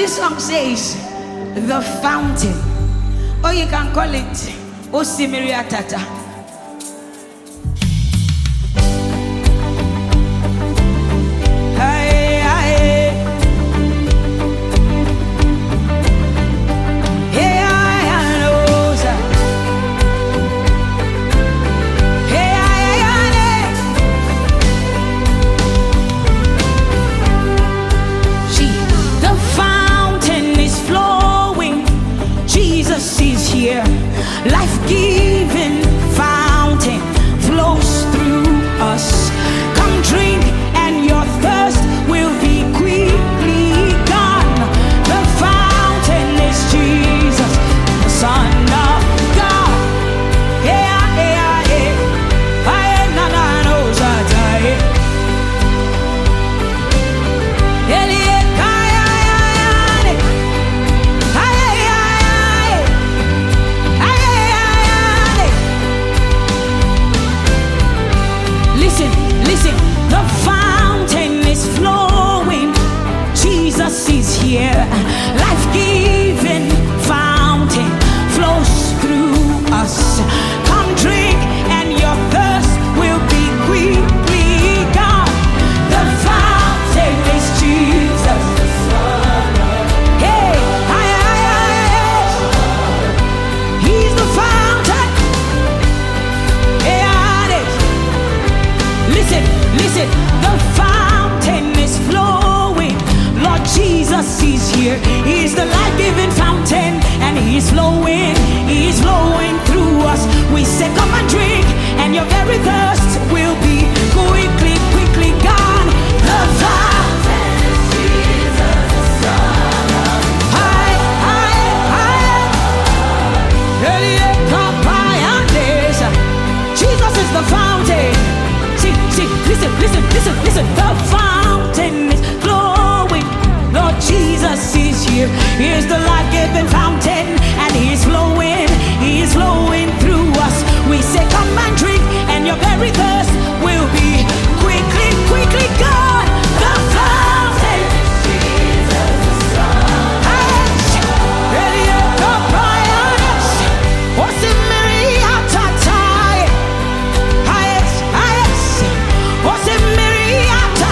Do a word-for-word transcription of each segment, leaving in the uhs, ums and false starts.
This song says, the fountain, or you can call it Osimiria Tata. Life-giving fountain flows through us. Come drink and your thirst will be quickly gone. The fountain is Jesus, the Son of God. Yeah, yeah, yeah. I na na no zatai. Elie kaya ya. Listen, listen, the fountain is flowing. Jesus is here. Life-giving fountain flows through us. Come drink and your thirst will be quickly gone. The fountain is Jesus, the Son of God. Hey, aye, aye, aye. He's the fountain. Hey, aye. Listen, listen, the fountain is flowing. Lord Jesus is here. He's the life-giving fountain, and He's flowing, He's flowing through us. We say, come and drink, and your very thirst will be quickly, quickly gone. The fountain is Jesus, the Son of God. Hi, hi, hi. Jesus is the fountain. See, see, listen, listen, listen, listen. The fountain is flowing. Lord Jesus is here. Here's the life-giving fountain, and He's flowing, He's flowing through us. We say, come and drink, and your very thirst will be quickly, quickly gone. The fountain is Jesus, the Son of God. Ready to Brian? What's in Maria Tatai? What's in Maria?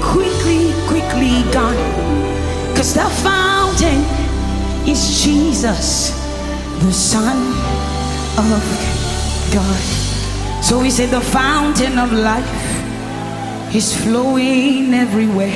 quickly, quickly gone. Cause the fountain is Jesus, the Son of God. So we say the fountain of life is flowing everywhere.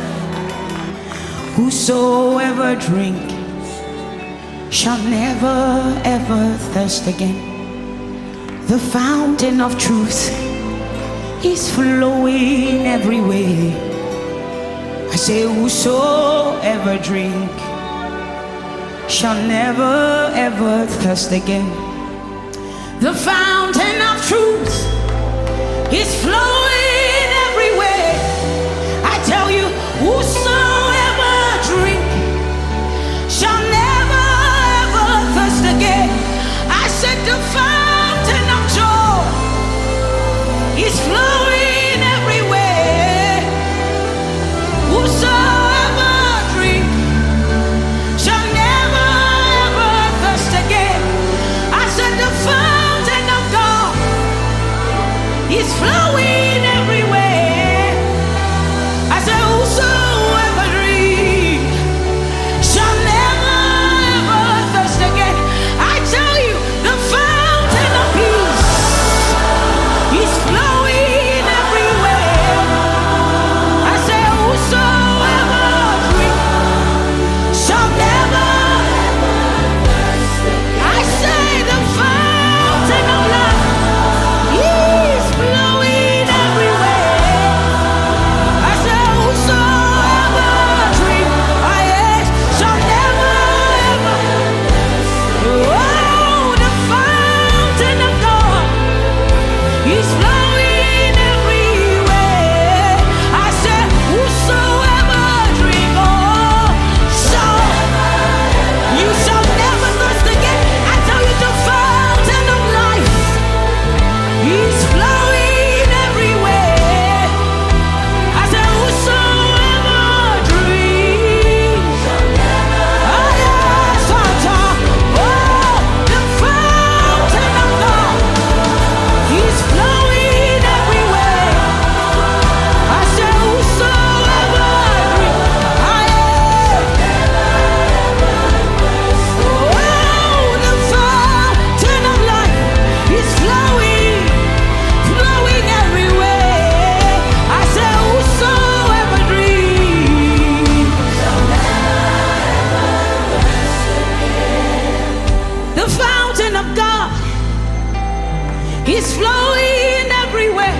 Whosoever drink shall never ever thirst again. The fountain of truth is flowing everywhere. I say whosoever drink shall never ever thirst again. The fountain of truth is flowing everywhere. I tell you, whosoever drink shall never ever thirst again. I said the fountain of joy is flowing everywhere. Whosoever drink shall never ever thirst again. I said the fountain of God is flowing everywhere. I said whosoever drink shall never ever thirst again. I tell you, the fountain of peace is flowing everywhere. I say whosoever drink shall never. I say the fountain of life is flowing everywhere. I say whosoever drink, I yes, shall never ever. Oh, the fountain of God is flowing everywhere. I said, whosoever drink, oh, shall, you shall never thirst again. I tell you, the fountain of life is flowing everywhere. I said, whosoever drinks, oh yes, I talk, oh, the fountain of God is flowing everywhere. I said, whosoever drink, I oh, the fountain of life is flowing, flowing everywhere. I said, whosoever drinks, the fountain of God is flowing everywhere.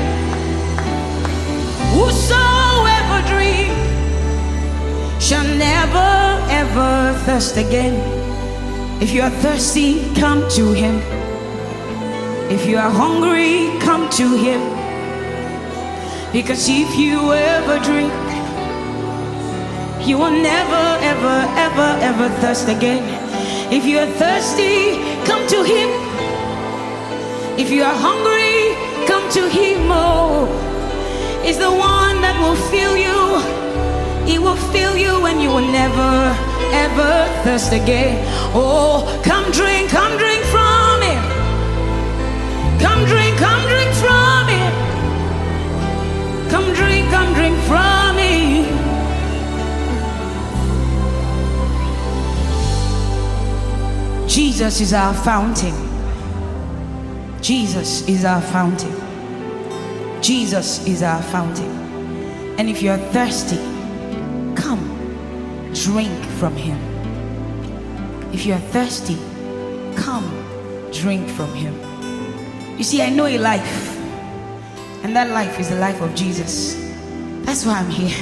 Whosoever drink shall never ever thirst again. If you are thirsty, come to him. If you are hungry, come to him. Because if you ever drink, you will never ever ever ever thirst again. If you are thirsty, come to him. If you are hungry, come to him. Oh, it's the one that will fill you. He will fill you and you will never ever thirst again. Oh, come drink, come drink from him. Come drink, come drink from him. Come drink, come drink from him. Jesus is our fountain. Jesus is our fountain. Jesus is our fountain. And if you're thirsty, come drink from him. If you're thirsty, come drink from him. You see, I know a life, and that life is the life of Jesus. That's why I'm here.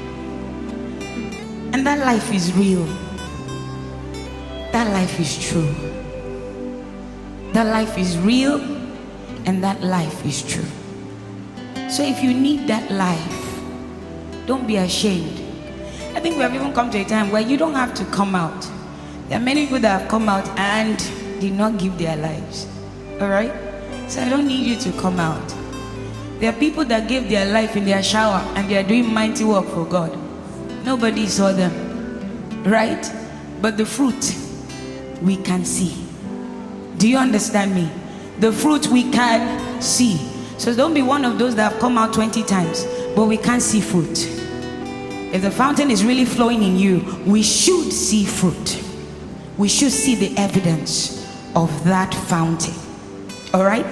And that life is real. That life is true. That life is real, and that life is true. So if you need that life, don't be ashamed. I think we have even come to a time where you don't have to come out. There are many people that have come out and did not give their lives. All right? So I don't need you to come out. There are people that gave their life in their shower and they are doing mighty work for God. Nobody saw them. Right? But the fruit we can see. Do you understand me? The fruit we can see. So don't be one of those that have come out twenty times, but we can't see fruit. if the fountain is really flowing in you, we should see fruit. We should see the evidence of that fountain. All right?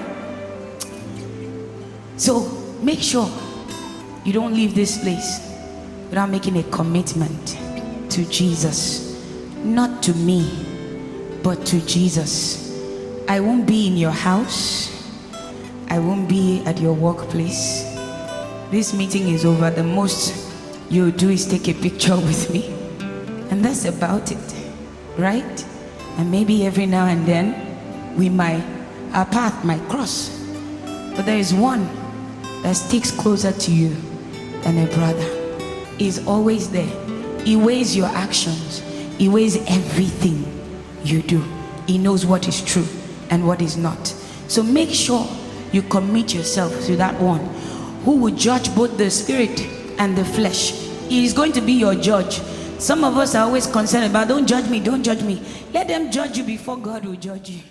So make sure you don't leave this place without making a commitment to Jesus. Not to me, but to Jesus. I won't be in your house. I won't be at your workplace. This meeting is over. The most you'll do is take a picture with me. And that's about it. Right? And maybe every now and then we might, our path might cross. But there is one that sticks closer to you than a brother. He's always there. He weighs your actions. He weighs everything you do. He knows what is true and what is not. So make sure you commit yourself to that one who will judge both the spirit and the flesh. He is going to be your judge. Some of us are always concerned about, don't judge me, don't judge me. Let them judge you before God will judge you.